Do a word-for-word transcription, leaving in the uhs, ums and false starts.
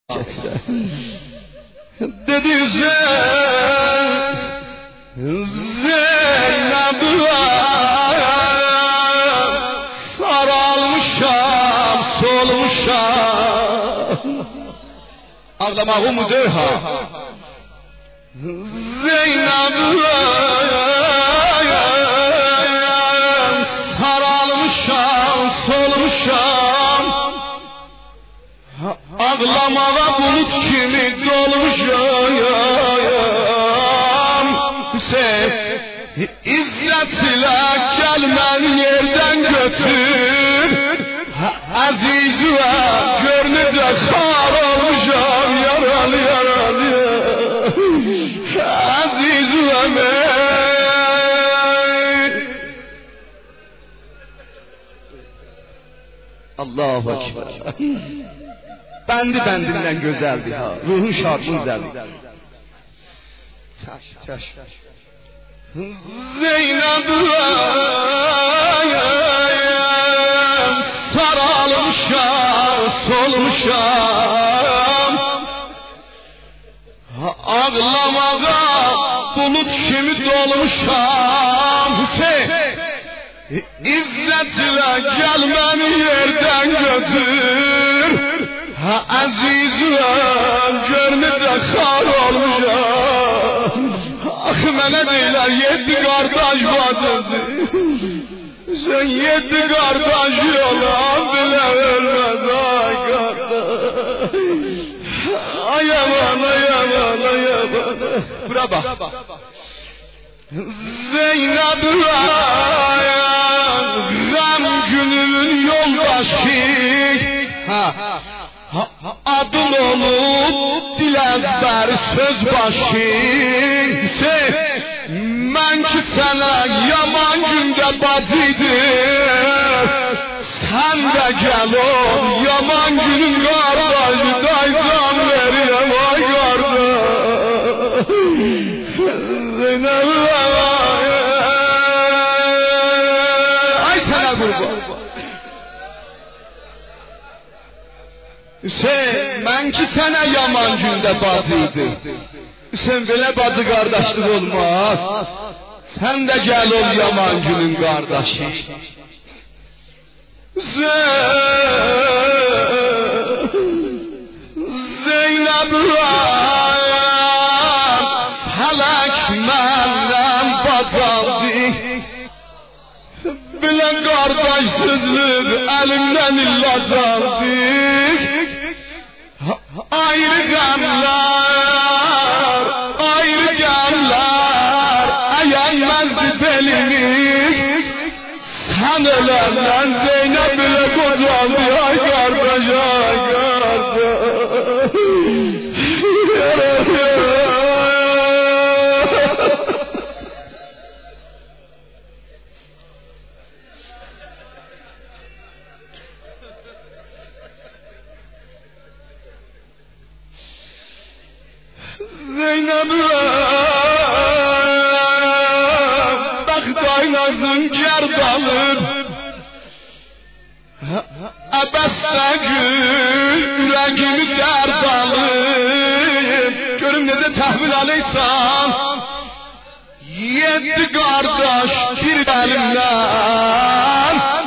Dedi Zeynep'e saralmışam, solmuşam. Ağlamağımıdır ha. Zeynep'e saralmışam, solmuşam. Ağlamağa bulut kimi dolmuşam. Hüseyin İzzet'le gel beni yerden götür. Aziz'e görünce kar olmuşam. Yaralı yaralı Aziz'e Allahu Ekber. Bendi bendinden güzeldi ha. Ruhun şartın güzeldi. Taş taş. Zeynep'e saralmışam, solmuşam. Ağlamağa bulut kimi dolmuşam. Hüseyin İzzet'le gel beni yerden götür. Ha azizim görünce kar olmuşam. Ah mənə deyirlər yedi qardaş vardı. Sen yedi qardaş olan bile ölmez ay qardaş. Ay aman ay aman ay aman. Bura bak. Zeynep'e gam günün yoldaşı. Ha. Adın olup dil ezber söz başı. Ben ki sana yaman günde bacıydım. Sen de gel ol yaman günün kardeşi. Daysan veriyem ay kardeş. Zeynep ay sana kurban. Hüseyin, ben ki sana yaman günde bacıydım. Hüseyin, böyle bacı kardeşlik olmaz. Sen de gel ol yaman günün kardeşi. Zeynep'e felek məndən bacaldı. Bile kardeşsizlik elimden illacaldı. Ayrı gamlar, ayrı gamlar ayağmazdı belimi. Sen ölenden Zeynep bile kocaldı ay kardeş ay kardeş. Zeynep'e Bəxtaynazın gerdalır. Əbəstə gül ürəgimi dərd alır. Görüm necə təhvil alıysan. Yedi qardaş bir əlimdən